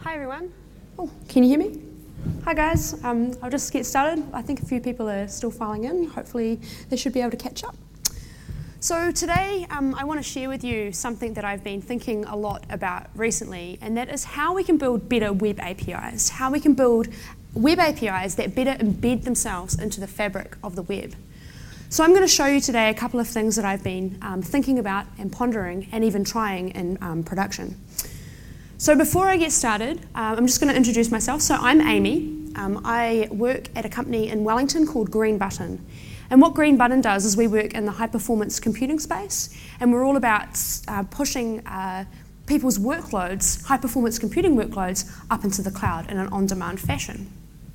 Hi everyone. Oh, can you hear me? Hi guys. I'll just get started. I think a few people are still filing in. Hopefully they should be able to catch up. So today I want to share with you something that I've been thinking a lot about recently, and that is how we can build better web APIs, how we can build web APIs that better embed themselves into the fabric of the web. So I'm going to show you today a couple of things that I've been thinking about and pondering and even trying in production. So before I get started, I'm just going to introduce myself. So I'm Amy. I work at a company in Wellington called Green Button. And what Green Button does is we work in the high-performance computing space, and we're all about pushing people's workloads, high-performance computing workloads, up into the cloud in an on-demand fashion.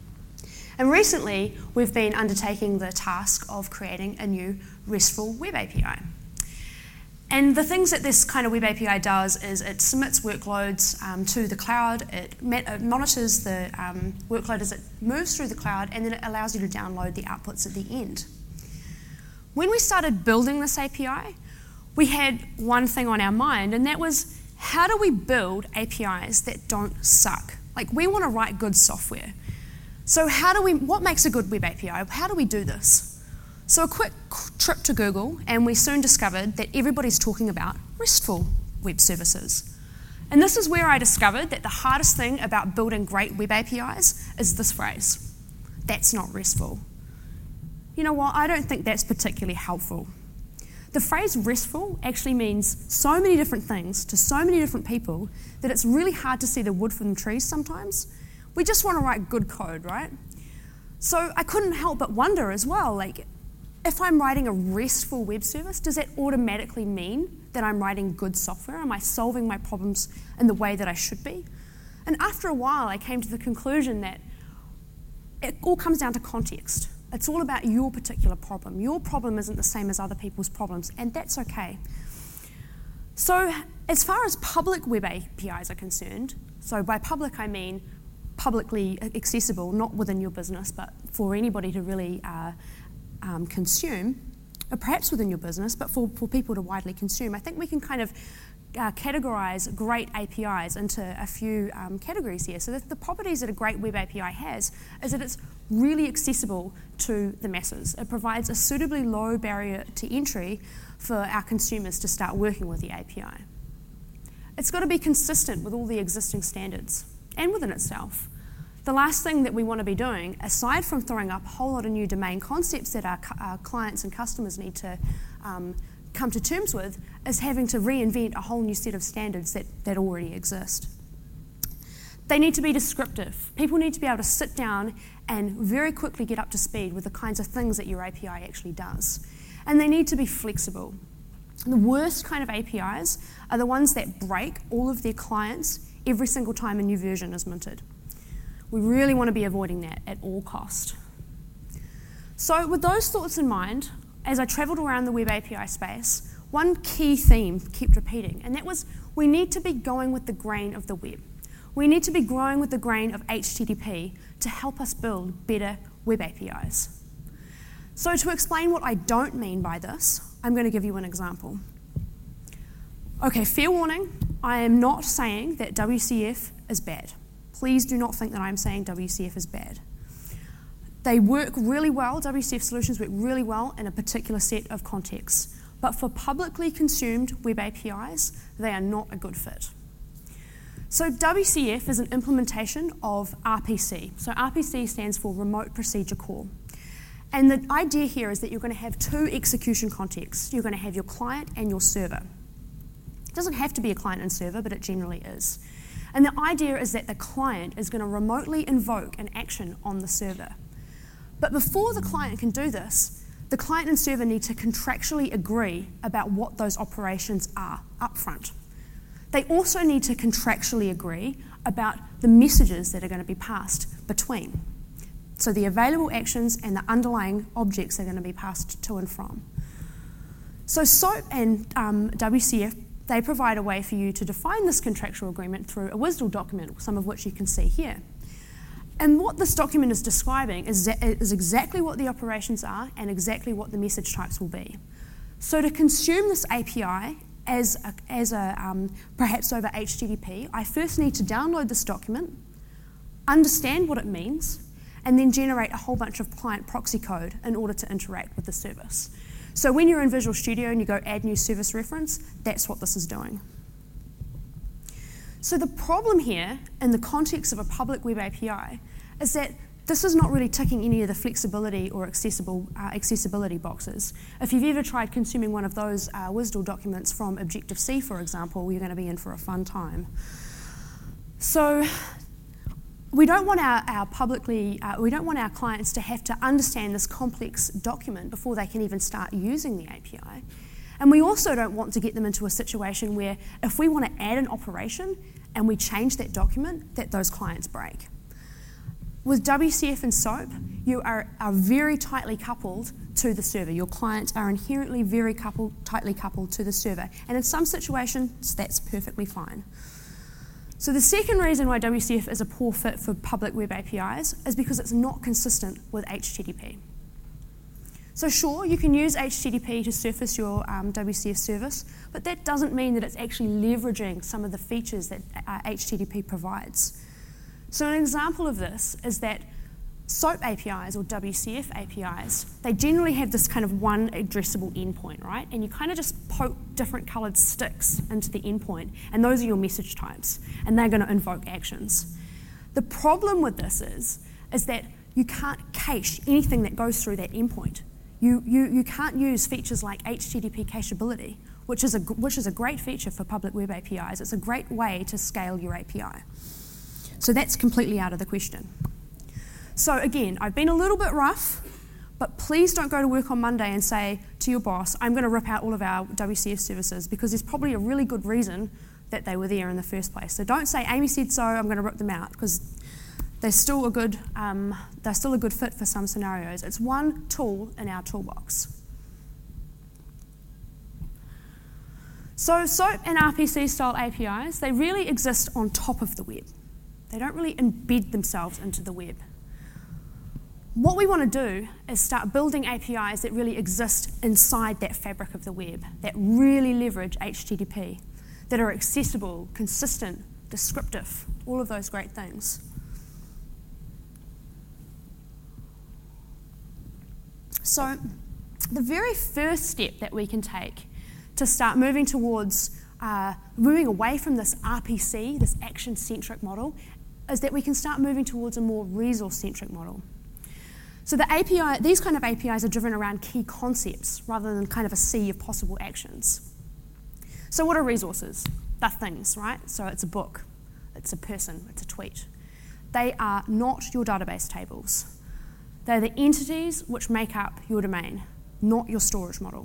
And recently, we've been undertaking the task of creating a new RESTful web API. And the things that this kind of web API does is it submits workloads to the cloud, it monitors the workload as it moves through the cloud, and then it allows you to download the outputs at the end. When we started building this API, we had one thing on our mind, and that was, how do we build APIs that don't suck? Like, we want to write good software. So what makes a good web API? How do we do this? So a quick trip to Google, and we soon discovered that everybody's talking about RESTful web services. And this is where I discovered that the hardest thing about building great web APIs is this phrase: that's not RESTful. You know what? I don't think that's particularly helpful. The phrase RESTful actually means so many different things to so many different people that it's really hard to see the wood from the trees sometimes. We just want to write good code, right? So I couldn't help but wonder as well, like, if I'm writing a RESTful web service, does that automatically mean that I'm writing good software? Am I solving my problems in the way that I should be? And after a while, I came to the conclusion that it all comes down to context. It's all about your particular problem. Your problem isn't the same as other people's problems, and that's okay. So as far as public web APIs are concerned, so by public I mean publicly accessible, not within your business, but for anybody to really consume, or perhaps within your business, but for people to widely consume. I think we can kind of categorize great APIs into a few categories here. So the properties that a great web API has is that it's really accessible to the masses. It provides a suitably low barrier to entry for our consumers to start working with the API. It's got to be consistent with all the existing standards and within itself. The last thing that we want to be doing, aside from throwing up a whole lot of new domain concepts that our clients and customers need to come to terms with, is having to reinvent a whole new set of standards that already exist. They need to be descriptive. People need to be able to sit down and very quickly get up to speed with the kinds of things that your API actually does. And they need to be flexible. The worst kind of APIs are the ones that break all of their clients every single time a new version is minted. We really want to be avoiding that at all cost. So with those thoughts in mind, as I travelled around the web API space, one key theme kept repeating, and that was we need to be going with the grain of the web. We need to be growing with the grain of HTTP to help us build better web APIs. So to explain what I don't mean by this, I'm going to give you an example. Okay, fair warning, I am not saying that WCF is bad. Please do not think that I'm saying WCF is bad. They work really well, WCF solutions work really well in a particular set of contexts, but for publicly consumed web APIs, they are not a good fit. So WCF is an implementation of RPC. So RPC stands for Remote Procedure Call. And the idea here is that you're going to have two execution contexts. You're going to have your client and your server. It doesn't have to be a client and server, but it generally is. And the idea is that the client is going to remotely invoke an action on the server. But before the client can do this, the client and server need to contractually agree about what those operations are upfront. They also need to contractually agree about the messages that are going to be passed between. So the available actions and the underlying objects are going to be passed to and from. So SOAP and WCF, they provide a way for you to define this contractual agreement through a WSDL document, some of which you can see here. And what this document is describing is exactly what the operations are and exactly what the message types will be. So to consume this API perhaps over HTTP, I first need to download this document, understand what it means, and then generate a whole bunch of client proxy code in order to interact with the service. So when you're in Visual Studio and you go add new service reference, that's what this is doing. So the problem here, in the context of a public web API, is that this is not really ticking any of the flexibility or accessibility boxes. If you've ever tried consuming one of those WSDL documents from Objective-C, for example, you're going to be in for a fun time. So we don't want our clients to have to understand this complex document before they can even start using the API. And we also don't want to get them into a situation where if we want to add an operation and we change that document, that those clients break. With WCF and SOAP, you are very tightly coupled to the server. Your clients are inherently very tightly coupled to the server. And in some situations, that's perfectly fine. So the second reason why WCF is a poor fit for public web APIs is because it's not consistent with HTTP. So sure, you can use HTTP to surface your WCF service, but that doesn't mean that it's actually leveraging some of the features that HTTP provides. So an example of this is that SOAP APIs or WCF APIs, they generally have this kind of one addressable endpoint, right? And you kind of just poke different coloured sticks into the endpoint, and those are your message types, and they're going to invoke actions. The problem with this is that you can't cache anything that goes through that endpoint. You can't use features like HTTP cacheability, which is a great feature for public web APIs. It's a great way to scale your API. So that's completely out of the question. So again, I've been a little bit rough, but please don't go to work on Monday and say to your boss, I'm going to rip out all of our WCF services, because there's probably a really good reason that they were there in the first place. So don't say, Amy said so, I'm going to rip them out, because they're still a good fit for some scenarios. It's one tool in our toolbox. So SOAP and RPC style APIs, they really exist on top of the web. They don't really embed themselves into the web. What we want to do is start building APIs that really exist inside that fabric of the web, that really leverage HTTP, that are accessible, consistent, descriptive, all of those great things. So the very first step that we can take to start moving towards moving away from this RPC, this action-centric model, is that we can start moving towards a more resource-centric model. So these kind of APIs are driven around key concepts rather than kind of a sea of possible actions. So what are resources? They're things, right? So it's a book, it's a person, it's a tweet. They are not your database tables. They're the entities which make up your domain, not your storage model.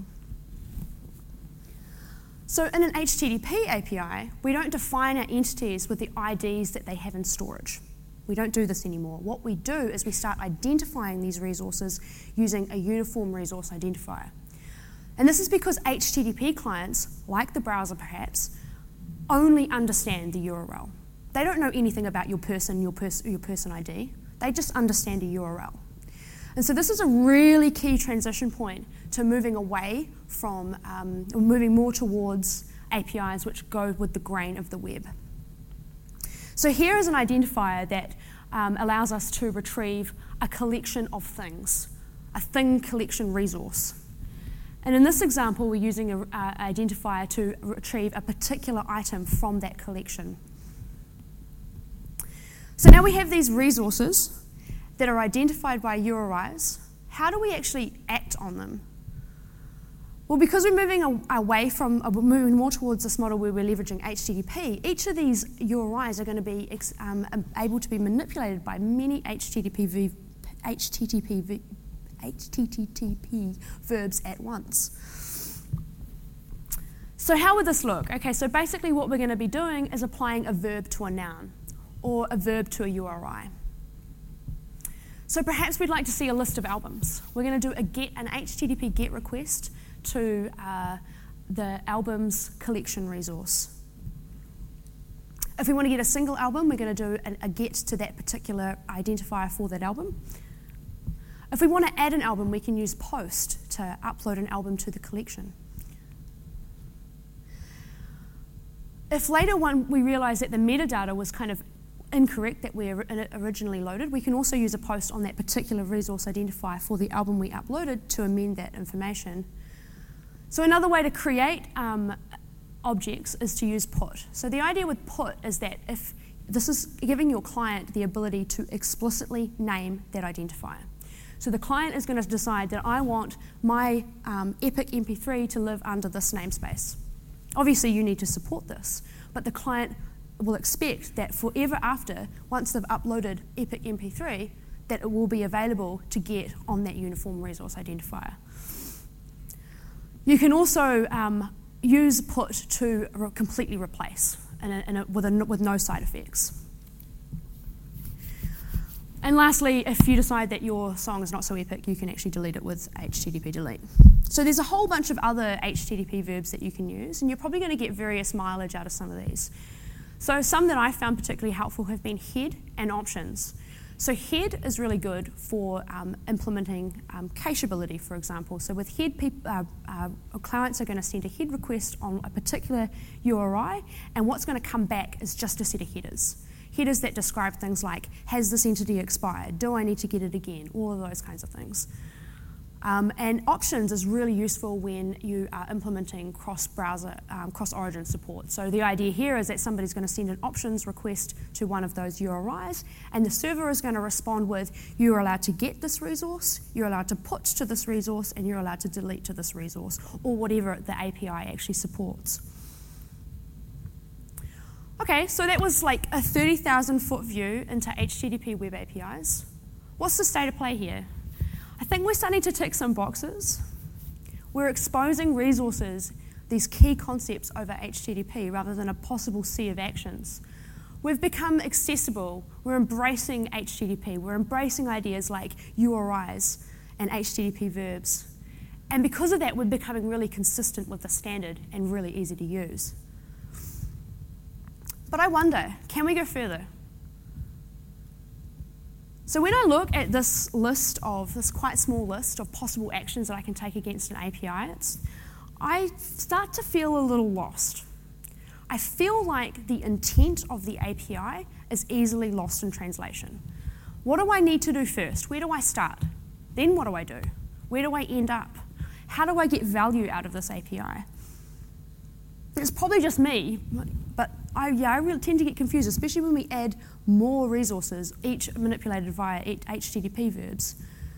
So in an HTTP API, we don't define our entities with the IDs that they have in storage. We don't do this anymore. What we do is we start identifying these resources using a uniform resource identifier. And this is because HTTP clients, like the browser perhaps, only understand the URL. They don't know anything about your person ID. They just understand a URL. And so this is a really key transition point to moving away from, moving more towards APIs which go with the grain of the web. So here is an identifier that allows us to retrieve a collection of things, a thing collection resource. And in this example, we're using an identifier to retrieve a particular item from that collection. So now we have these resources that are identified by URIs. How do we actually act on them? Well, because we're moving away from, we're moving more towards this model where we're leveraging HTTP, each of these URIs are going to be able to be manipulated by many HTTP verbs at once. So how would this look? Okay, so basically what we're going to be doing is applying a verb to a noun or a verb to a URI. So perhaps we'd like to see a list of albums. We're going to do an HTTP GET request to the albums collection resource. If we want to get a single album, we're going to do a GET to that particular identifier for that album. If we want to add an album, we can use POST to upload an album to the collection. If later when we realise that the metadata was kind of incorrect that we originally loaded, we can also use a post on that particular resource identifier for the album we uploaded to amend that information. So another way to create objects is to use put. So the idea with put is that if this is giving your client the ability to explicitly name that identifier. So the client is going to decide that I want my Epic MP3 to live under this namespace. Obviously you need to support this, but the client will expect that forever after, once they've uploaded Epic MP3, that it will be available to get on that uniform resource identifier. You can also use put to completely replace with no side effects. And lastly, if you decide that your song is not so epic, you can actually delete it with HTTP delete. So there's a whole bunch of other HTTP verbs that you can use, and you're probably going to get various mileage out of some of these. So some that I found particularly helpful have been head and options. So head is really good for implementing cacheability, for example. So with head, clients are going to send a head request on a particular URI, and what's going to come back is just a set of headers. Headers that describe things like, has this entity expired? Do I need to get it again? All of those kinds of things. And options is really useful when you are implementing cross-browser, cross-origin support. So the idea here is that somebody's going to send an options request to one of those URIs, and the server is going to respond with, you're allowed to get this resource, you're allowed to put to this resource, and you're allowed to delete to this resource, or whatever the API actually supports. Okay, so that was like a 30,000-foot view into HTTP web APIs. What's the state of play here? I think we're starting to tick some boxes. We're exposing resources, these key concepts over HTTP rather than a possible sea of actions. We've become accessible. We're embracing HTTP. We're embracing ideas like URIs and HTTP verbs. And because of that, we're becoming really consistent with the standard and really easy to use. But I wonder, can we go further? So when I look at this quite small list of possible actions that I can take against an API, I start to feel a little lost. I feel like the intent of the API is easily lost in translation. What do I need to do first? Where do I start? Then what do I do? Where do I end up? How do I get value out of this API? It's probably just me, but I really tend to get confused, especially when we add more resources, each manipulated via HTTP verbs.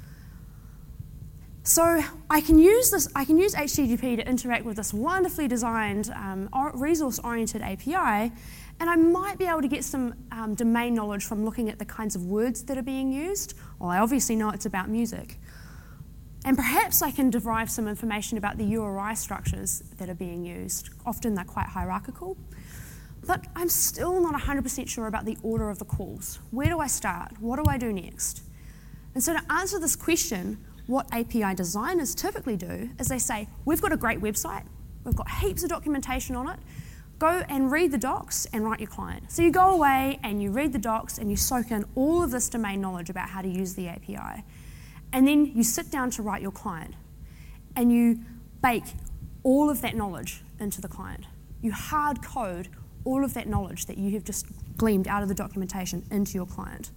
So I can use HTTP to interact with this wonderfully designed resource-oriented API, and I might be able to get some domain knowledge from looking at the kinds of words that are being used. Well, I obviously know it's about music. And perhaps I can derive some information about the URI structures that are being used. Often they're quite hierarchical. But I'm still not 100% sure about the order of the calls. Where do I start? What do I do next? And so to answer this question, what API designers typically do is they say, we've got a great website, we've got heaps of documentation on it, go and read the docs and write your client. So you go away and you read the docs and you soak in all of this domain knowledge about how to use the API. And then you sit down to write your client and you bake all of that knowledge into the client. You hard code all of that knowledge that you have just gleaned out of the documentation into your client.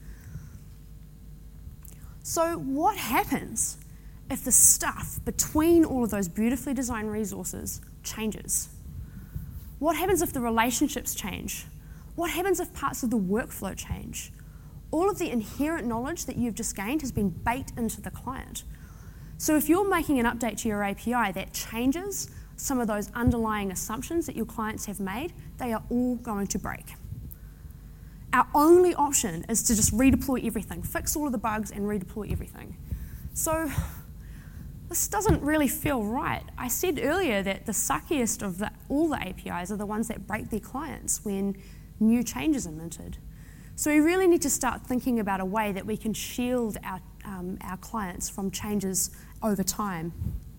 So what happens if the stuff between all of those beautifully designed resources changes? What happens if the relationships change? What happens if parts of the workflow change? All of the inherent knowledge that you've just gained has been baked into the client. So if you're making an update to your API that changes some of those underlying assumptions that your clients have made, they are all going to break. Our only option is to just redeploy everything, fix all of the bugs and redeploy everything. So this doesn't really feel right. I said earlier that the suckiest of all the APIs are the ones that break their clients when new changes are minted. So we really need to start thinking about a way that we can shield our clients from changes over time.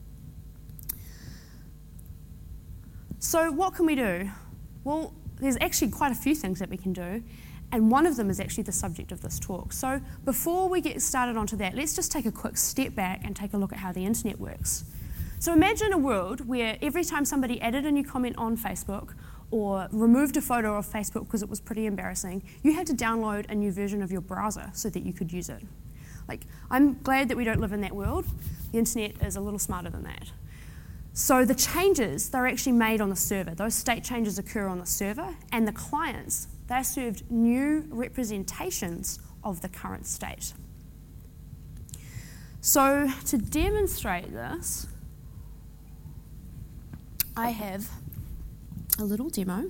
So what can we do? Well, there's actually quite a few things that we can do, and one of them is actually the subject of this talk. So before we get started onto that, let's just take a quick step back and take a look at how the internet works. So imagine a world where every time somebody added a new comment on Facebook or removed a photo of Facebook because it was pretty embarrassing, you had to download a new version of your browser so that you could use it. Like, I'm glad that we don't live in that world. The internet is a little smarter than that. So the changes, they're actually made on the server. Those state changes occur on the server, and the clients, they're served new representations of the current state. So to demonstrate this, I have a little demo.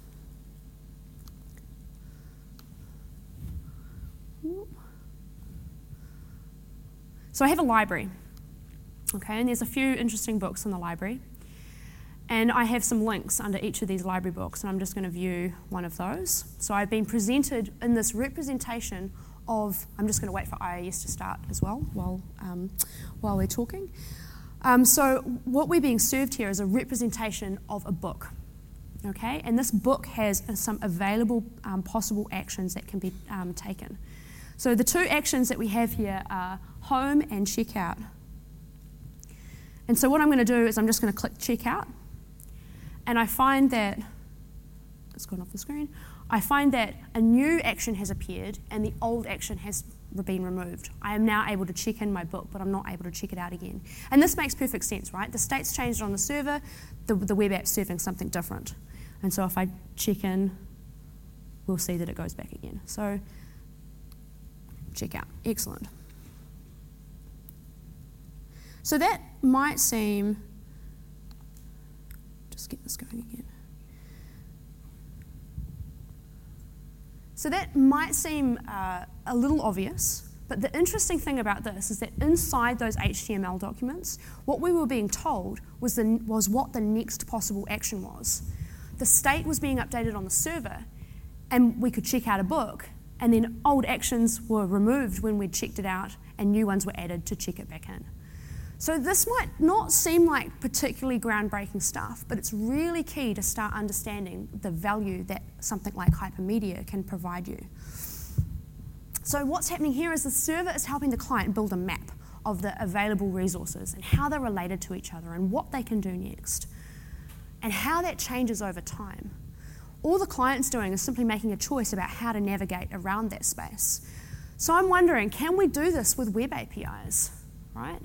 So I have a library, okay, and there's a few interesting books in the library. And I have some links under each of these library books, and I'm just going to view one of those. So I've been presented in this representation of, I'm just going to wait for IIS to start as well while we're talking. So what we're being served here is a representation of a book, okay? And this book has some available possible actions that can be taken. So the two actions that we have here are home and checkout. And so what I'm going to do is I'm just going to click checkout, and I find that, it's gone off the screen, I find that a new action has appeared and the old action has been removed. I am now able to check in my book, but I'm not able to check it out again. And this makes perfect sense, right? The state's changed on the server, the web app's serving something different. And so if I check in, we'll see that it goes back again. So, check out, excellent. So that might seem, just get this going again. So that might seem a little obvious, but the interesting thing about this is that inside those HTML documents, what we were being told was what the next possible action was. The state was being updated on the server, and we could check out a book, and then old actions were removed when we'd checked it out, and new ones were added to check it back in. So this might not seem like particularly groundbreaking stuff, but it's really key to start understanding the value that something like hypermedia can provide you. So what's happening here is the server is helping the client build a map of the available resources and how they're related to each other and what they can do next and how that changes over time. All the client's doing is simply making a choice about how to navigate around that space. So I'm wondering, can we do this with web APIs, right?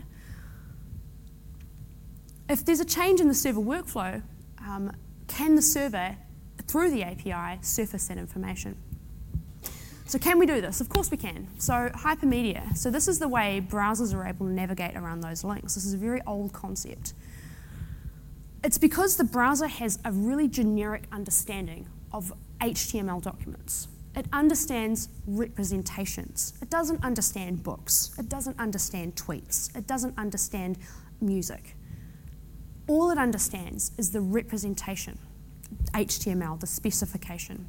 If there's a change in the server workflow, can the server, through the API, surface that information? So can we do this? Of course we can. So hypermedia. So this is the way browsers are able to navigate around those links. This is a very old concept. It's because the browser has a really generic understanding of HTML documents. It understands representations. It doesn't understand books. It doesn't understand tweets. It doesn't understand music. All it understands is the representation, HTML, the specification.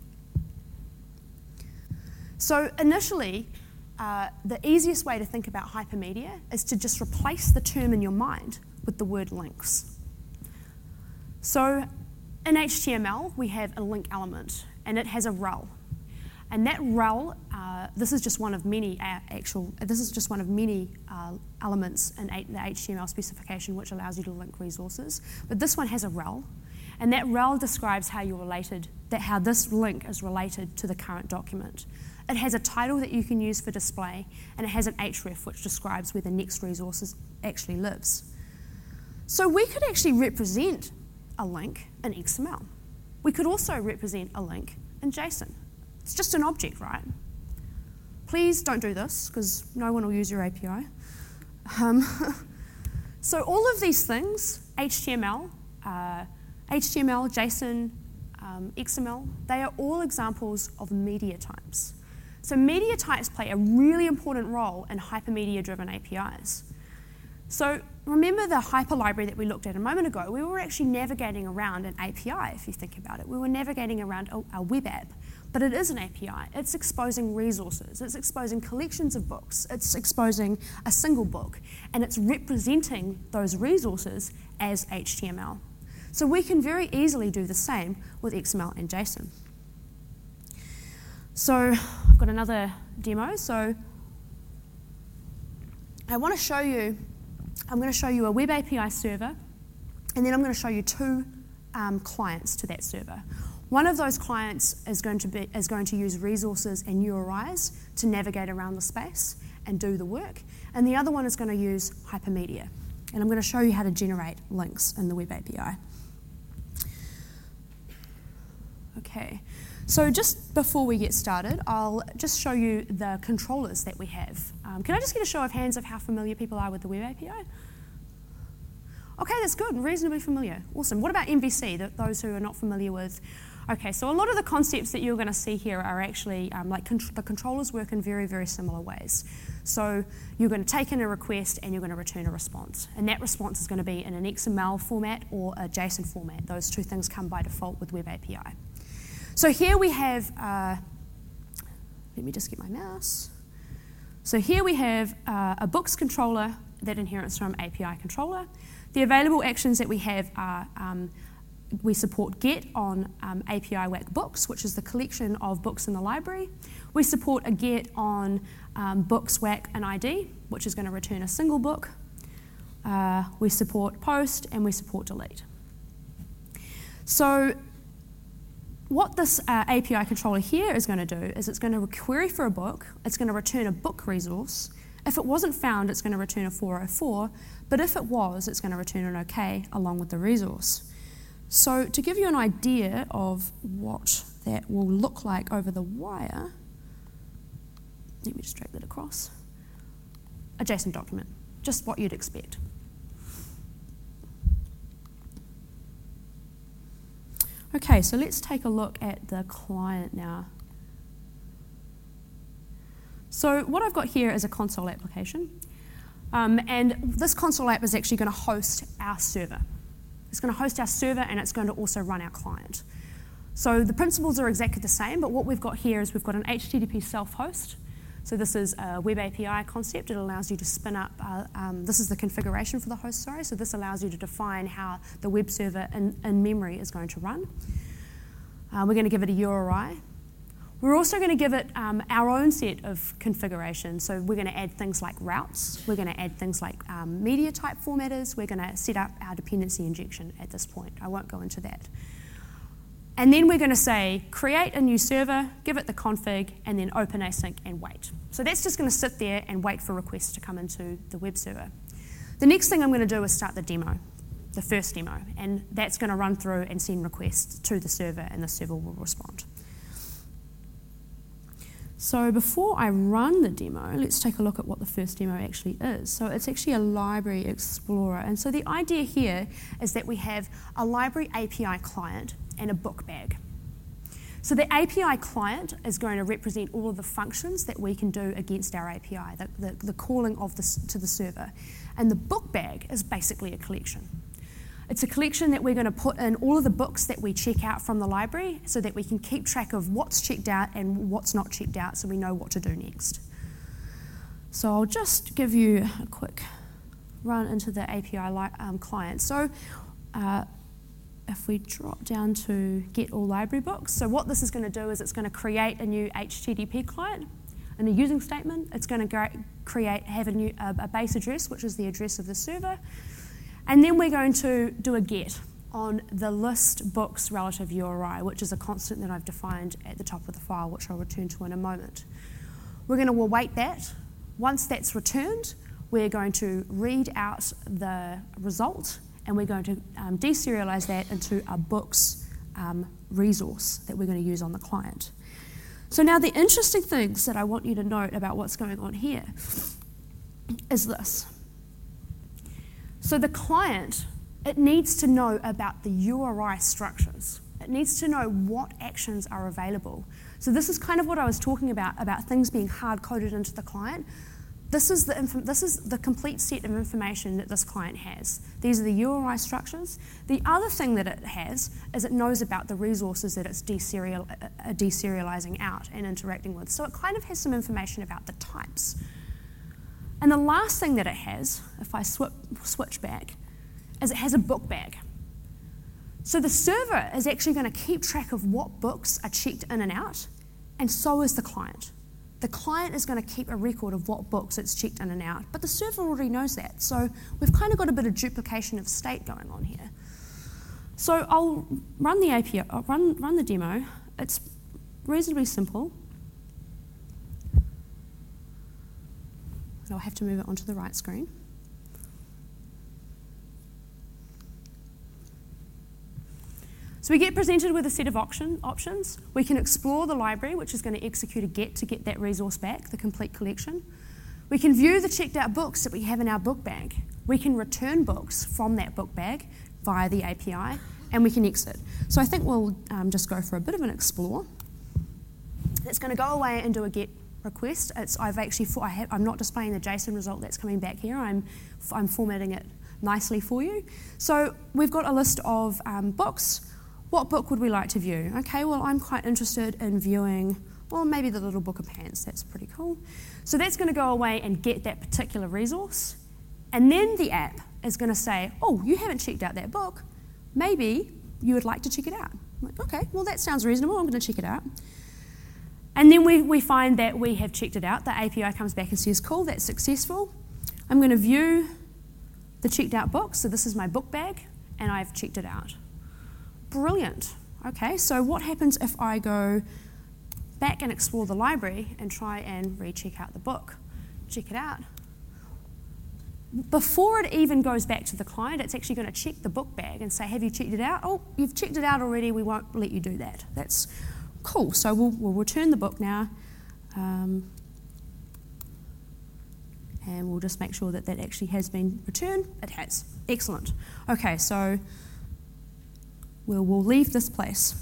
So initially, the easiest way to think about hypermedia is to just replace the term in your mind with the word links. So in HTML, we have a link element, and it has a rel. And that rel, this is just one of many elements in the HTML specification which allows you to link resources. But this one has a rel, and that rel describes how you're related, how this link is related to the current document. It has a title that you can use for display, and it has an href which describes where the next resource actually lives. So we could actually represent a link in XML. We could also represent a link in JSON. It's just an object, right? Please don't do this, because no one will use your API. So all of these things, HTML, JSON, XML, they are all examples of media types. So media types play a really important role in hypermedia-driven APIs. So remember the hyperlibrary that we looked at a moment ago? We were actually navigating around an API, if you think about it. We were navigating around a web app. But it is an API. It's exposing resources. It's exposing collections of books. It's exposing a single book. And it's representing those resources as HTML. So we can very easily do the same with XML and JSON. So I've got another demo. So I'm going to show you a web API server, and then I'm going to show you two clients to that server. One of those clients is going to use resources and URIs to navigate around the space and do the work, and the other one is going to use hypermedia. And I'm going to show you how to generate links in the Web API. Okay, so just before we get started, I'll just show you the controllers that we have. Can I just get a show of hands of how familiar people are with the Web API? Okay, that's good, reasonably familiar. Awesome. What about MVC, those who are not familiar with? Okay, so a lot of the concepts that you're going to see here are actually, the controllers work in very, very similar ways. So you're going to take in a request and you're going to return a response. And that response is going to be in an XML format or a JSON format. Those two things come by default with Web API. So here we have, let me just get my mouse. So here we have a books controller that inherits from API controller. The available actions that we have are we support get on API WAC books, which is the collection of books in the library. We support a get on books WAC an ID, which is going to return a single book. We support post and we support delete. So what this API controller here is going to do is it's going to query for a book, it's going to return a book resource. If it wasn't found, it's going to return a 404, but if it was, it's going to return an OK along with the resource. So to give you an idea of what that will look like over the wire, let me just drag that across. A JSON document, just what you'd expect. Okay, so let's take a look at the client now. So what I've got here is a console application, and this console app is actually going to host our server. It's going to host our server and it's going to also run our client. So the principles are exactly the same, but what we've got here is we've got an HTTP self-host. So this is a Web API concept. It allows you to spin up, this is the configuration for the host, sorry. So this allows you to define how the web server in memory is going to run. We're going to give it a URI. We're also going to give it our own set of configuration. So we're going to add things like routes. We're going to add things like media type formatters. We're going to set up our dependency injection at this point. I won't go into that. And then we're going to say, create a new server, give it the config, and then open async and wait. So that's just going to sit there and wait for requests to come into the web server. The next thing I'm going to do is start the demo, the first demo, and that's going to run through and send requests to the server, and the server will respond. So before I run the demo, let's take a look at what the first demo actually is. So it's actually a library explorer. And so the idea here is that we have a library API client and a book bag. So the API client is going to represent all of the functions that we can do against our API, the calling of to the server. And the book bag is basically a collection. It's a collection that we're going to put in all of the books that we check out from the library so that we can keep track of what's checked out and what's not checked out so we know what to do next. So I'll just give you a quick run into the API client. So if we drop down to get all library books, so what this is going to do is it's going to create a new HTTP client and a using statement. It's going to have a base address, which is the address of the server. And then we're going to do a get on the list books relative URI, which is a constant that I've defined at the top of the file, which I'll return to in a moment. We're going to await that. Once that's returned, we're going to read out the result, and we're going to deserialize that into a books resource that we're going to use on the client. So now the interesting things that I want you to note about what's going on here is this. So the client, it needs to know about the URI structures. It needs to know what actions are available. So this is kind of what I was talking about things being hard-coded into the client. This is the complete set of information that this client has. These are the URI structures. The other thing that it has is it knows about the resources that it's deserializing out and interacting with. So it kind of has some information about the types. And the last thing that it has, if I switch back, is it has a book bag. So the server is actually going to keep track of what books are checked in and out, and so is the client. The client is going to keep a record of what books it's checked in and out, but the server already knows that. So we've kind of got a bit of duplication of state going on here. So I'll run the API, run the demo. It's reasonably simple. I'll have to move it onto the right screen. So we get presented with a set of options. We can explore the library, which is going to execute a get to get that resource back, the complete collection. We can view the checked out books that we have in our book bag. We can return books from that book bag via the API, and we can exit. So I think we'll just go for a bit of an explore. It's going to go away and do a get request. I'm not displaying the JSON result that's coming back here. I'm formatting it nicely for you. So we've got a list of books. What book would we like to view? Okay, well, I'm quite interested in viewing, well, maybe the Little Book of Pants. That's pretty cool. So that's going to go away and get that particular resource. And then the app is going to say, oh, you haven't checked out that book. Maybe you would like to check it out. I'm like, okay, well, that sounds reasonable. I'm going to check it out. And then we find that we have checked it out. The API comes back and says, cool, that's successful. I'm going to view the checked out book. So this is my book bag, and I've checked it out. Brilliant. Okay, so what happens if I go back and explore the library and try and recheck out the book? Check it out. Before it even goes back to the client, it's actually going to check the book bag and say, have you checked it out? Oh, you've checked it out already. We won't let you do that. That's cool. So we'll return the book now. And we'll just make sure that that actually has been returned. It has. Excellent. Okay, so we'll leave this place.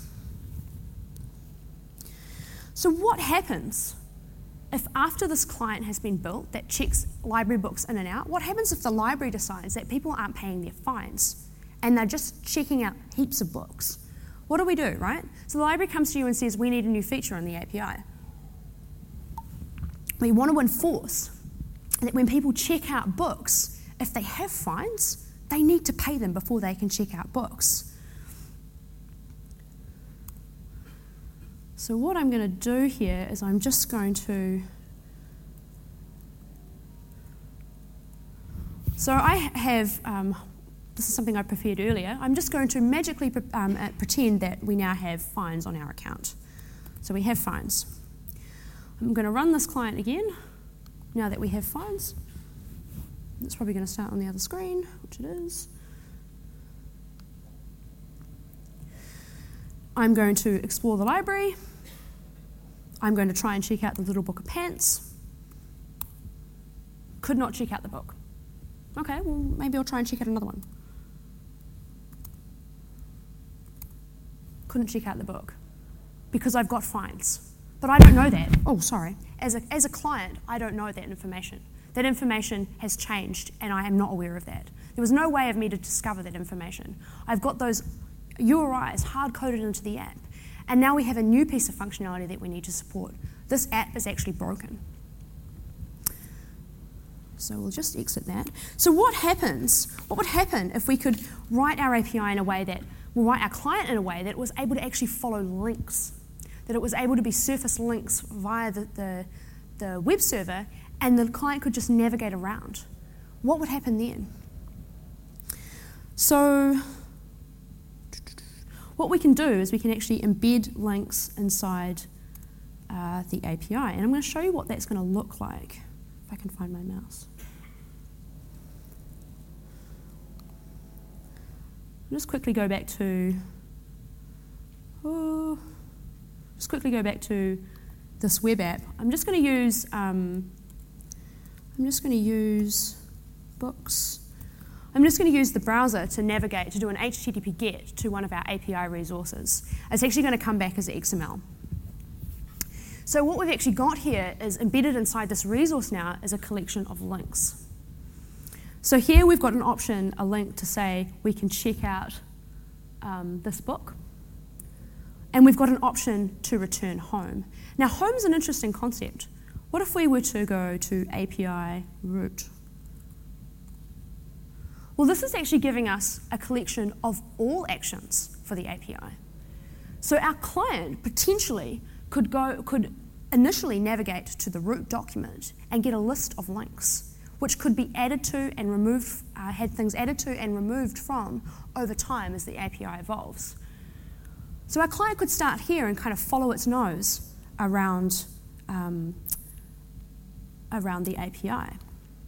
So what happens if after this client has been built that checks library books in and out, what happens if the library decides that people aren't paying their fines and they're just checking out heaps of books? What do we do, right? So the library comes to you and says, we need a new feature in the API. We want to enforce that when people check out books, if they have fines, they need to pay them before they can check out books. So what I'm going to do here is I'm just going to... So I have, this is something I prepared earlier, I'm just going to magically pretend that we now have fines on our account. So we have fines. I'm going to run this client again, now that we have fines. It's probably going to start on the other screen, which it is. I'm going to explore the library. I'm going to try and check out the Little Book of Pants. Could not check out the book. Okay, well, maybe I'll try and check out another one. Couldn't check out the book because I've got fines. But I don't know that. Oh, sorry. As a client, I don't know that information. That information has changed, and I am not aware of that. There was no way of me to discover that information. I've got those URIs hard-coded into the app, and now we have a new piece of functionality that we need to support. This app is actually broken. So we'll just exit that. So what would happen if we could write our API in a way that, write our client in a way that was able to actually follow links, that it was able to be surface links via the web server, and the client could just navigate around? What would happen then? So what we can do is we can actually embed links inside the API. And I'm going to show you what that's going to look like, if I can find my mouse. I'll just quickly go back to, this web app. I'm just going to use books. I'm just going to use the browser to navigate, to do an HTTP GET to one of our API resources. It's actually going to come back as XML. So what we've actually got here is embedded inside this resource now is a collection of links. So here we've got an option, a link to say we can check out this book. And we've got an option to return home. Now, home's an interesting concept. What if we were to go to API root? Well, this is actually giving us a collection of all actions for the API. So our client potentially could initially navigate to the root document and get a list of links. which could be added to and removed, had things added to and removed from over time as the API evolves. So our client could start here and kind of follow its nose around the API.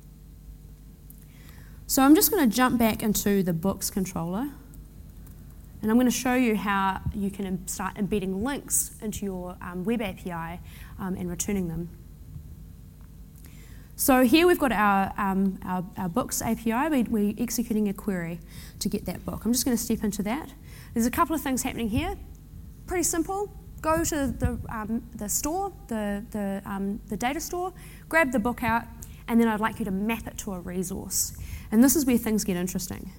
So I'm just going to jump back into the books controller, and I'm going to show you how you can start embedding links into your web API and returning them. So here we've got our books API. We're executing a query to get that book. I'm just going to step into that. There's a couple of things happening here. Pretty simple. Go to the store, the data store, grab the book out, and then I'd like you to map it to a resource. And this is where things get interesting.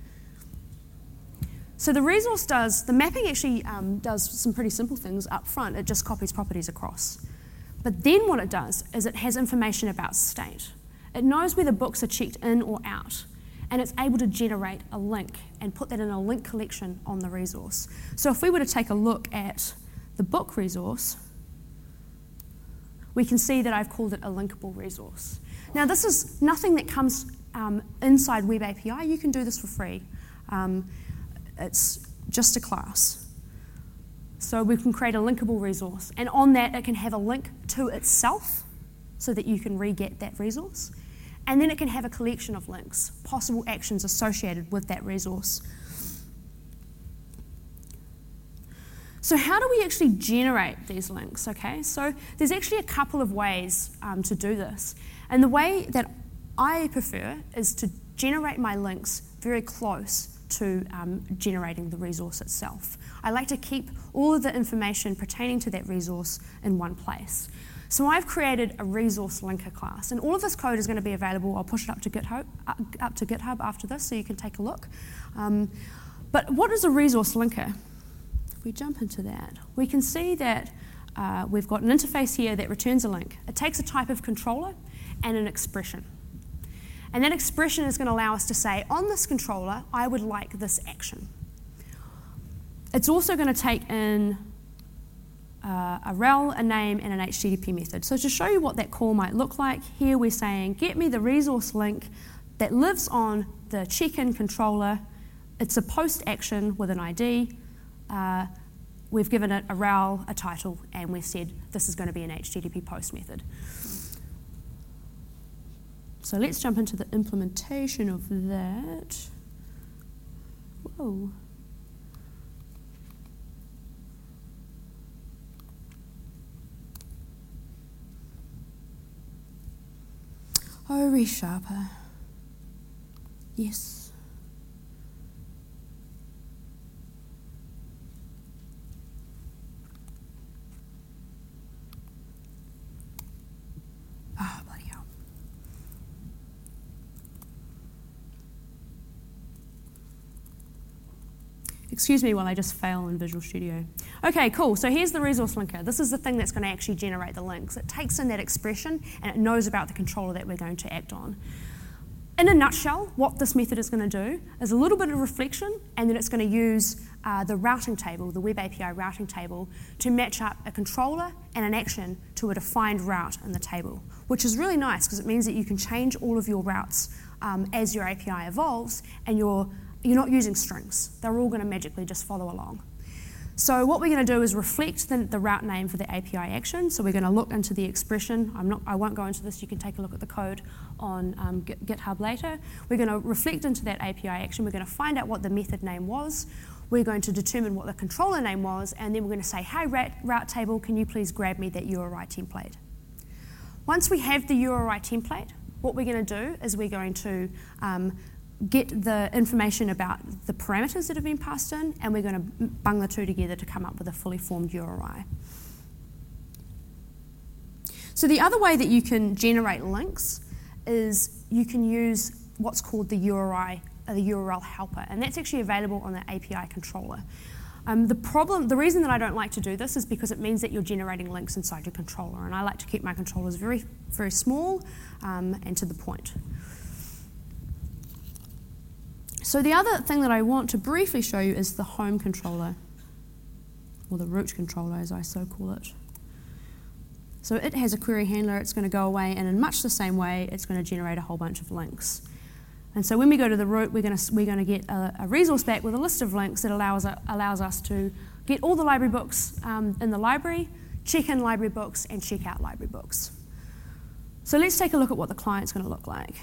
So the mapping actually does some pretty simple things up front. It just copies properties across. But then what it does is it has information about state. It knows whether books are checked in or out, and it's able to generate a link and put that in a link collection on the resource. So if we were to take a look at the book resource, we can see that I've called it a linkable resource. Now this is nothing that comes inside Web API. You can do this for free. It's just a class. So we can create a linkable resource, and on that it can have a link to itself so that you can re-get that resource, and then it can have a collection of links, possible actions associated with that resource. So how do we actually generate these links? Okay, so there's actually a couple of ways to do this, and the way that I prefer is to generate my links very close to generating the resource itself. I like to keep all of the information pertaining to that resource in one place. So I've created a resource linker class, and all of this code is going to be available. I'll push it up to GitHub after this so you can take a look. But what is a resource linker? If we jump into that, we can see that we've got an interface here that returns a link. It takes a type of controller and an expression. And that expression is going to allow us to say, on this controller, I would like this action. It's also going to take in a rel, a name, and an HTTP method. So to show you what that call might look like, here we're saying, get me the resource link that lives on the check-in controller. It's a post action with an ID. We've given it a rel, a title, and we've said this is going to be an HTTP post method. So let's jump into the implementation of that. Whoa. Oh, ReSharper. Yes. Ah, oh, bloody hell. Excuse me while I just fail in Visual Studio. Okay, cool. So here's the resource linker. This is the thing that's going to actually generate the links. It takes in that expression and it knows about the controller that we're going to act on. In a nutshell, what this method is going to do is a little bit of reflection, and then it's going to use the routing table, the Web API routing table, to match up a controller and an action to a defined route in the table, which is really nice because it means that you can change all of your routes as your API evolves, and you're not using strings. They're all going to magically just follow along. So what we're going to do is reflect the route name for the API action. So we're going to look into the expression. I won't go into this. You can take a look at the code on GitHub later. We're going to reflect into that API action. We're going to find out what the method name was. We're going to determine what the controller name was, and then we're going to say, hey, route table, can you please grab me that URI template? Once we have the URI template, what we're going to do is we're going to get the information about the parameters that have been passed in, and we're going to bung the two together to come up with a fully formed URI. So the other way that you can generate links is you can use what's called the URL helper, and that's actually available on the API controller. The reason that I don't like to do this is because it means that you're generating links inside your controller, and I like to keep my controllers very, very small and to the point. So the other thing that I want to briefly show you is the home controller, or the root controller as I so call it. So it has a query handler, it's going to go away, and in much the same way, it's going to generate a whole bunch of links. And so when we go to the root, we're going to get a resource back with a list of links that allows us to get all the library books in the library, check in library books, and check out library books. So let's take a look at what the client's going to look like.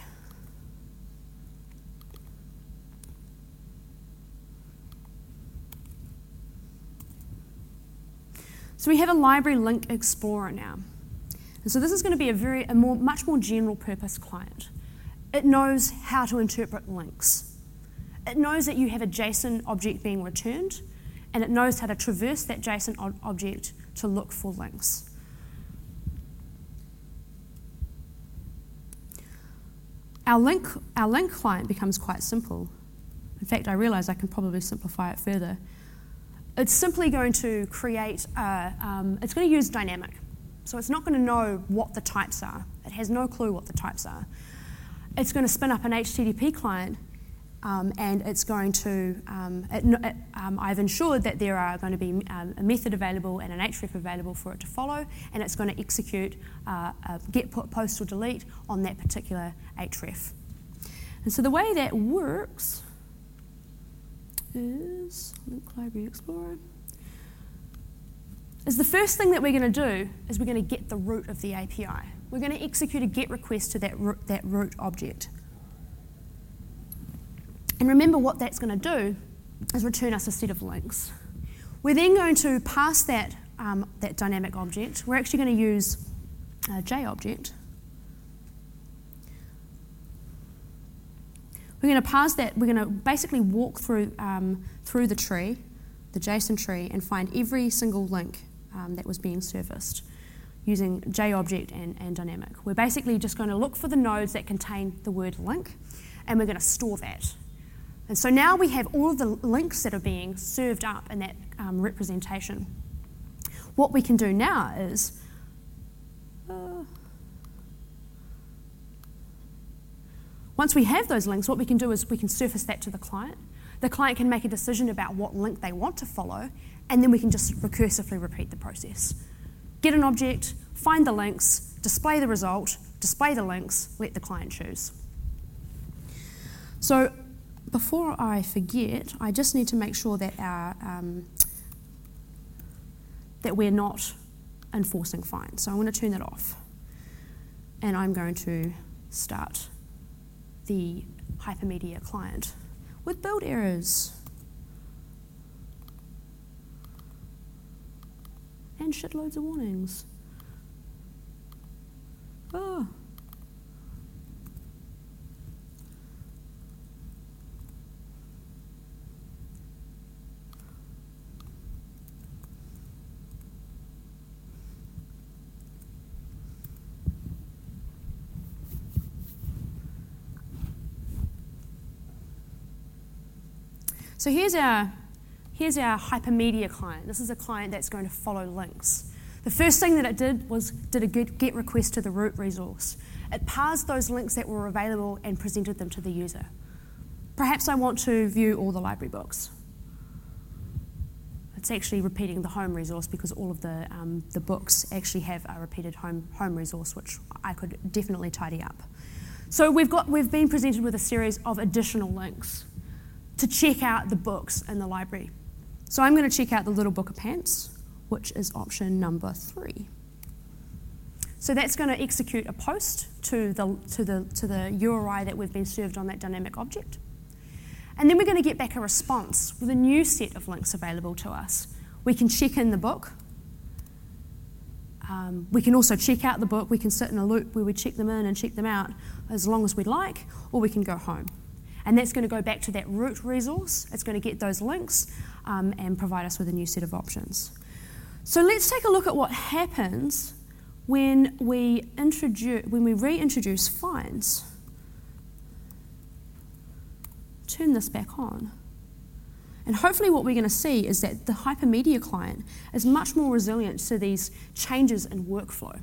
So we have a library link explorer now. And so this is going to be much more general purpose client. It knows how to interpret links. It knows that you have a JSON object being returned, and it knows how to traverse that JSON object to look for links. Our link client becomes quite simple. In fact, I realize I can probably simplify it further. It's simply going to create, it's going to use dynamic. So it's not going to know what the types are. It has no clue what the types are. It's going to spin up an HTTP client, and it's going to, I've ensured that there are going to be a method available and an href available for it to follow, and it's going to execute a get, put, post, or delete on that particular href. And so the way that works is Link Library Explorer. Is the first thing that we're going to do is we're going to get the root of the API. We're going to execute a GET request to that root object. And remember what that's going to do is return us a set of links. We're then going to pass that dynamic object. We're actually going to use a JObject. We're going to pass that, we're going to basically walk through the tree, the JSON tree, and find every single link that was being surfaced using JObject and dynamic. We're basically just going to look for the nodes that contain the word link, and we're going to store that. And so now we have all of the links that are being served up in that representation. What we can do now is once we have those links, what we can do is we can surface that to the client. The client can make a decision about what link they want to follow, and then we can just recursively repeat the process. Get an object, find the links, display the result, display the links, let the client choose. So before I forget, I just need to make sure that that we're not enforcing fines. So I'm going to turn that off. And I'm going to start the hypermedia client with build errors and shitloads of warnings. Oh. So here's our hypermedia client. This is a client that's going to follow links. The first thing that it did was did a GET request to the root resource. It parsed those links that were available and presented them to the user. Perhaps I want to view all the library books. It's actually repeating the home resource because all of the books actually have a repeated home resource, which I could definitely tidy up. So we've been presented with a series of additional links to check out the books in the library. So I'm going to check out the Little Book of Pants, which is option number 3. So that's going to execute a post to the URI that we've been served on that dynamic object. And then we're going to get back a response with a new set of links available to us. We can check in the book. We can also check out the book. We can sit in a loop where we check them in and check them out as long as we'd like, or we can go home. And that's going to go back to that root resource. It's going to get those links and provide us with a new set of options. So let's take a look at what happens when we reintroduce fines. Turn this back on. And hopefully what we're going to see is that the hypermedia client is much more resilient to these changes in workflow.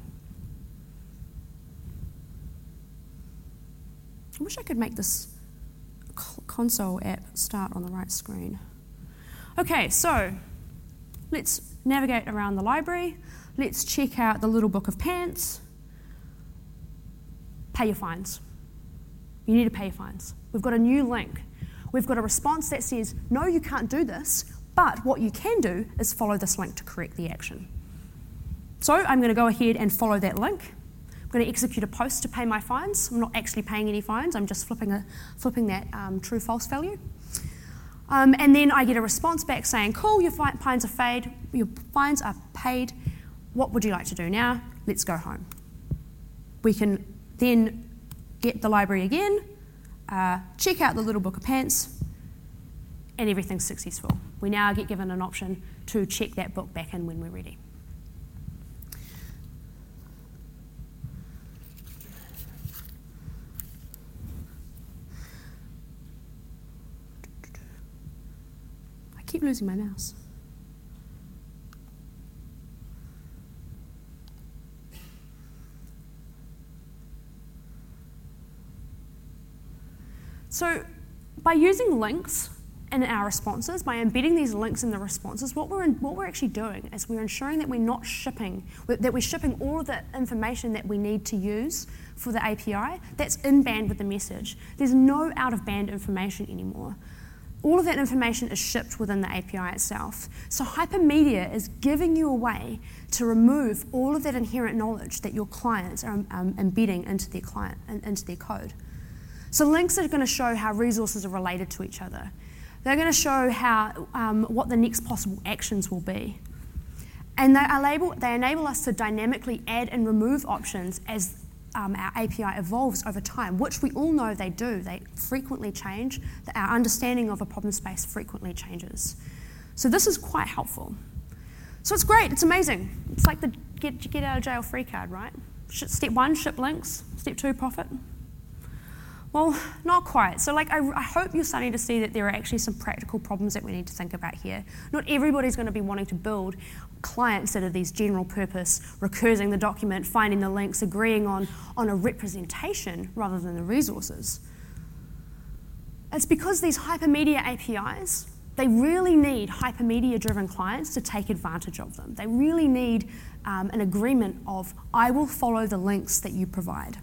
I wish I could make this console app start on the right screen. Okay, so let's navigate around the library. let's check out the Little Book of Pants. Pay your fines. You need to pay your fines. We've got a new link. We've got a response that says, no, you can't do this, but what you can do is follow this link to correct the action. So I'm going to go ahead and follow that link. I'm going to execute a post to pay my fines. I'm not actually paying any fines. I'm just flipping that true-false value. And then I get a response back saying, cool, your fines are paid. What would you like to do now? Let's go home. We can then get the library again, check out the Little Book of Pants, and everything's successful. We now get given an option to check that book back in when we're ready. I keep losing my mouse. So by using links in our responses, by embedding these links in the responses, what we're actually doing is we're ensuring that we're shipping all of the information that we need to use for the API that's in band with the message. There's no out-of-band information anymore. All of that information is shipped within the API itself. So Hypermedia is giving you a way to remove all of that inherent knowledge that your clients are embedding into their code. So links are going to show how resources are related to each other. They're going to show how what the next possible actions will be. And they enable us to dynamically add and remove options as our API evolves over time, which we all know they do. They frequently change. Our understanding of a problem space frequently changes. So this is quite helpful. So it's great. It's amazing. It's like the get out of jail free card, right? Step 1, ship links. Step 2, profit. Well, not quite. So I hope you're starting to see that there are actually some practical problems that we need to think about here. Not everybody's going to be wanting to build clients that are these general purpose, recursing the document, finding the links, agreeing on a representation rather than the resources. It's because these Hypermedia APIs, they really need Hypermedia-driven clients to take advantage of them. They really need an agreement of, I will follow the links that you provide.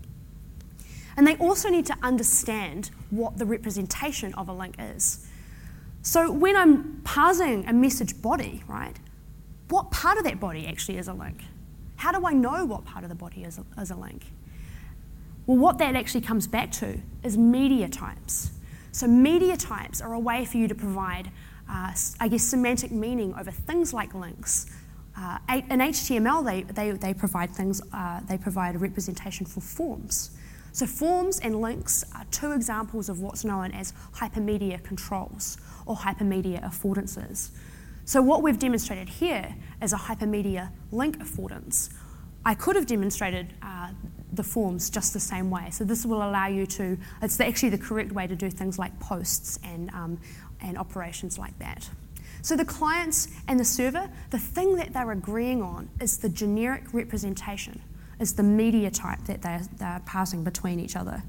And they also need to understand what the representation of a link is. So when I'm parsing a message body, right, what part of that body actually is a link? How do I know what part of the body is a link? Well, what that actually comes back to is media types. So media types are a way for you to provide, semantic meaning over things like links. In HTML, they provide things. They provide a representation for forms. So forms and links are 2 examples of what's known as hypermedia controls or hypermedia affordances. So what we've demonstrated here is a hypermedia link affordance. I could have demonstrated the forms just the same way. So this will allow you to, it's actually the correct way to do things like posts and operations like that. So the clients and the server, the thing that they're agreeing on is the generic representation, is the media type that they're passing between each other.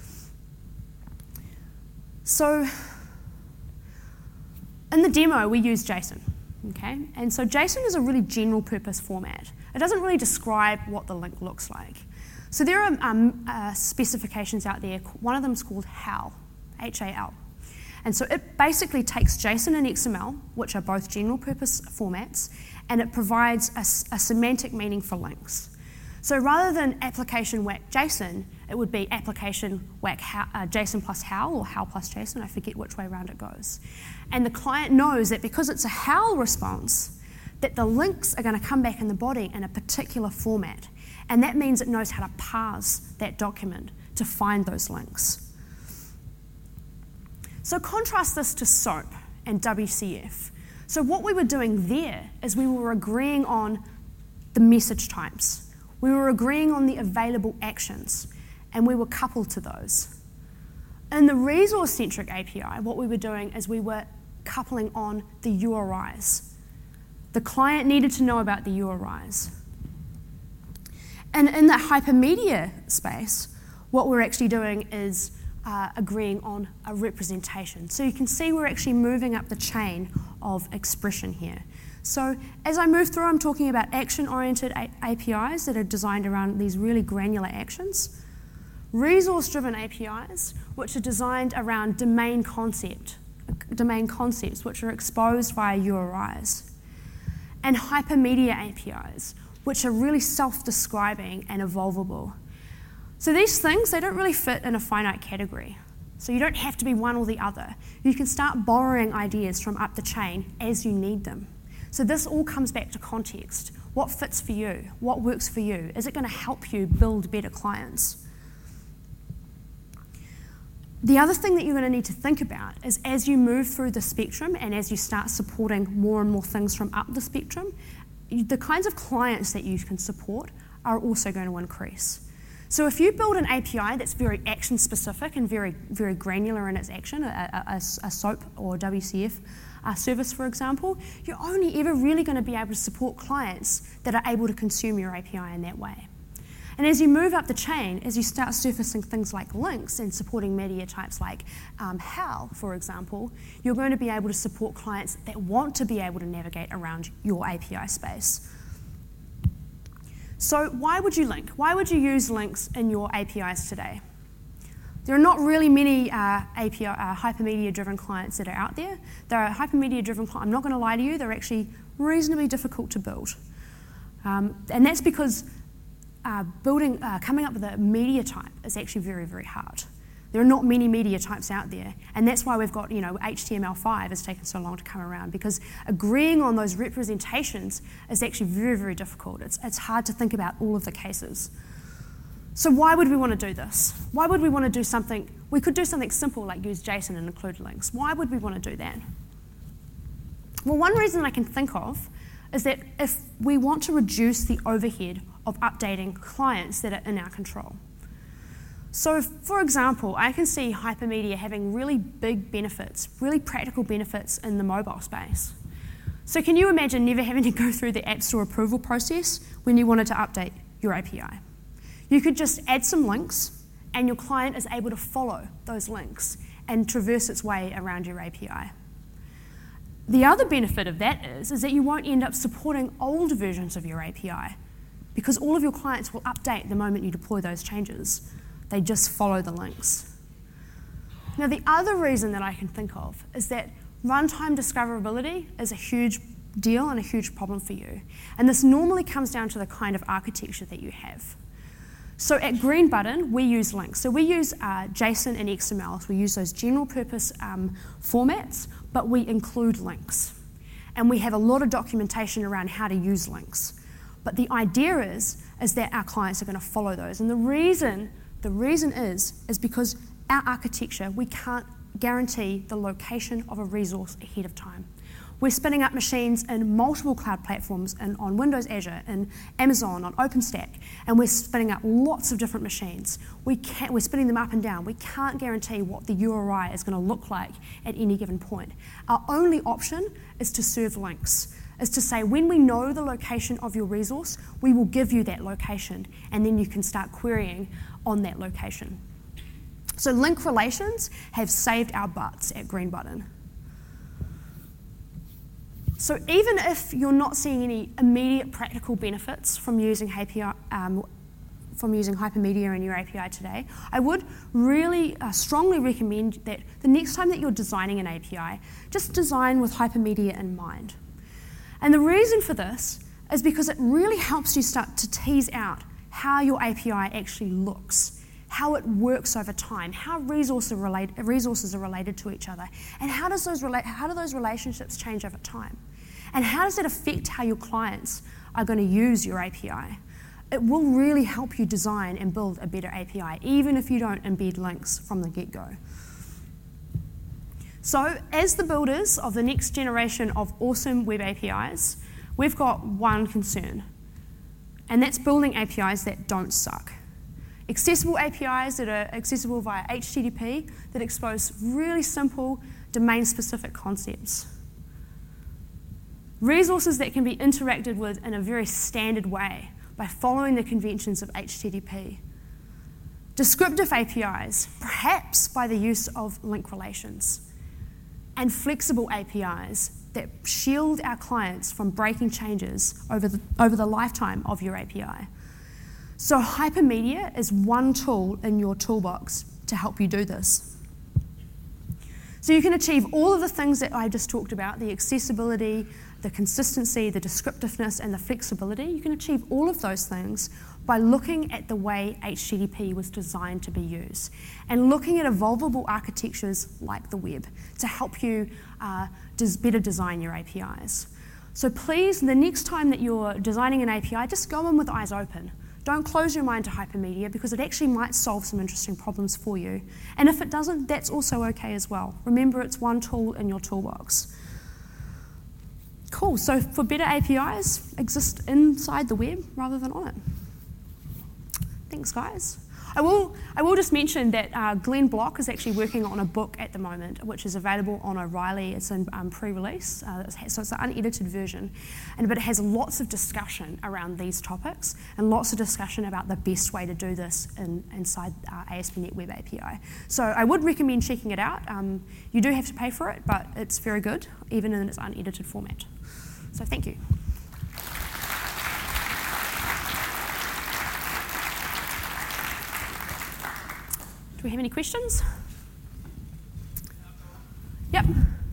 So in the demo, we use JSON, okay? And so JSON is a really general purpose format. It doesn't really describe what the link looks like. So there are specifications out there. One of them is called HAL, H-A-L. And so it basically takes JSON and XML, which are both general purpose formats, and it provides a semantic meaning for links. So rather than application whack JSON, it would be application whack JSON plus HAL or HAL plus JSON. I forget which way around it goes. And the client knows that because it's a HAL response, that the links are going to come back in the body in a particular format. And that means it knows how to parse that document to find those links. So contrast this to SOAP and WCF. So what we were doing there is we were agreeing on the message types. We were agreeing on the available actions, and we were coupled to those. In the resource-centric API, what we were doing is we were coupling on the URIs. The client needed to know about the URIs. And in that hypermedia space, what we're actually doing is agreeing on a representation. So you can see we're actually moving up the chain of expression here. So as I move through, I'm talking about action-oriented APIs that are designed around these really granular actions, resource-driven APIs, which are designed around domain concepts, which are exposed via URIs, and hypermedia APIs, which are really self-describing and evolvable. So these things, they don't really fit in a finite category. So you don't have to be one or the other. You can start borrowing ideas from up the chain as you need them. So this all comes back to context. What fits for you? What works for you? Is it going to help you build better clients? The other thing that you're going to need to think about is as you move through the spectrum and as you start supporting more and more things from up the spectrum, the kinds of clients that you can support are also going to increase. So if you build an API that's very action specific and very, very granular in its action, a SOAP or WCF service, for example, you're only ever really going to be able to support clients that are able to consume your API in that way. And as you move up the chain, as you start surfacing things like links and supporting media types like HAL, for example, you're going to be able to support clients that want to be able to navigate around your API space. So why would you link? Why would you use links in your APIs today? There are not really many hypermedia-driven clients that are out there. There are hypermedia-driven clients, I'm not going to lie to you, they're actually reasonably difficult to build. And that's because coming up with a media type is actually very, very hard. There are not many media types out there, and that's why we've got, HTML5 has taken so long to come around, because agreeing on those representations is actually very, very difficult. It's hard to think about all of the cases. So why would we want to do this? Why would we want to do something? We could do something simple like use JSON and include links. Why would we want to do that? Well, one reason I can think of is that if we want to reduce the overhead of updating clients that are in our control. So, for example, I can see hypermedia having really big benefits, really practical benefits in the mobile space. So can you imagine never having to go through the App Store approval process when you wanted to update your API? You could just add some links, and your client is able to follow those links and traverse its way around your API. The other benefit of that is that you won't end up supporting old versions of your API, because all of your clients will update the moment you deploy those changes. They just follow the links. Now, the other reason that I can think of is that runtime discoverability is a huge deal and a huge problem for you. And this normally comes down to the kind of architecture that you have. So at Green Button, we use links. So we use JSON and XML. So we use those general purpose formats, but we include links. And we have a lot of documentation around how to use links. But the idea is that our clients are going to follow those. And the reason is because our architecture, we can't guarantee the location of a resource ahead of time. We're spinning up machines in multiple cloud platforms, and on Windows Azure, and Amazon, on OpenStack, and we're spinning up lots of different machines. We're spinning them up and down. We can't guarantee what the URI is going to look like at any given point. Our only option is to serve links, is to say when we know the location of your resource, we will give you that location, and then you can start querying on that location. So link relations have saved our butts at Green Button. So even if you're not seeing any immediate practical benefits from using hypermedia in your API today, I would really strongly recommend that the next time that you're designing an API, just design with hypermedia in mind. And the reason for this is because it really helps you start to tease out how your API actually looks, how it works over time, how resources are related to each other, and how do those relationships change over time? And how does it affect how your clients are going to use your API? It will really help you design and build a better API, even if you don't embed links from the get-go. So, as the builders of the next generation of awesome web APIs, we've got one concern, and that's building APIs that don't suck. Accessible APIs that are accessible via HTTP that expose really simple domain-specific concepts. Resources that can be interacted with in a very standard way by following the conventions of HTTP. Descriptive APIs, perhaps by the use of link relations. And flexible APIs that shield our clients from breaking changes over the lifetime of your API. So Hypermedia is one tool in your toolbox to help you do this. So you can achieve all of the things that I just talked about, the accessibility, the consistency, the descriptiveness, and the flexibility. You can achieve all of those things by looking at the way HTTP was designed to be used and looking at evolvable architectures like the web to help you better design your APIs. So please, the next time that you're designing an API, just go in with eyes open. Don't close your mind to Hypermedia because it actually might solve some interesting problems for you. And if it doesn't, that's also okay as well. Remember, it's one tool in your toolbox. Cool, so for better APIs, exist inside the web rather than on it. Thanks, guys. I will just mention that Glenn Block is actually working on a book at the moment, which is available on O'Reilly. It's in pre-release, so it's an unedited version, but it has lots of discussion around these topics and lots of discussion about the best way to do this inside ASP.NET Web API. So I would recommend checking it out. You do have to pay for it, but it's very good, even in its unedited format. So thank you. Do we have any questions? Yep.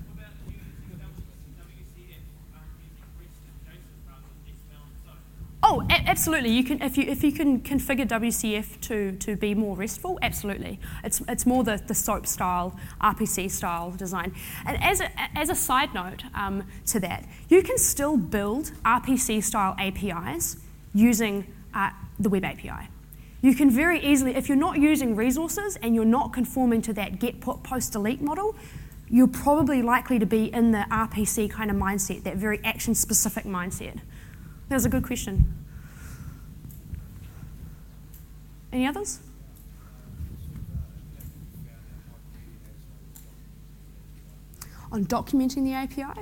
Oh, absolutely. You can if you can configure WCF to be more RESTful. Absolutely. It's more the SOAP style, RPC style design. And as a side note to that, you can still build RPC style APIs using the Web API. You can very easily, if you're not using resources and you're not conforming to that get, put, post, delete model, you're probably likely to be in the RPC kind of mindset, that very action-specific mindset. That was a good question. Any others? On documenting the API?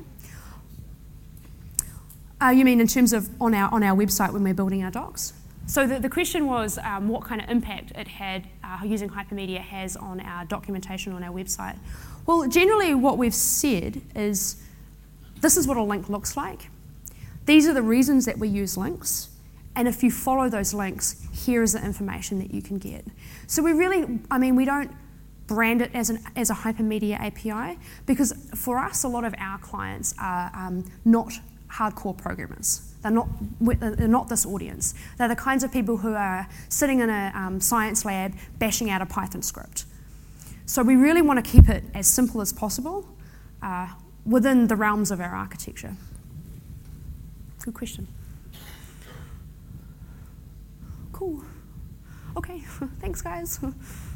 You mean in terms of on our website when we're building our docs? So the question was what kind of impact it had, using Hypermedia has on our documentation on our website. Well, generally what we've said is this is what a link looks like. These are the reasons that we use links. And if you follow those links, here is the information that you can get. So we really, we don't brand it as a Hypermedia API because for us, a lot of our clients are not hardcore programmers. They're not this audience. They're the kinds of people who are sitting in a science lab bashing out a Python script. So we really want to keep it as simple as possible within the realms of our architecture. Good question. Cool. Okay, thanks guys.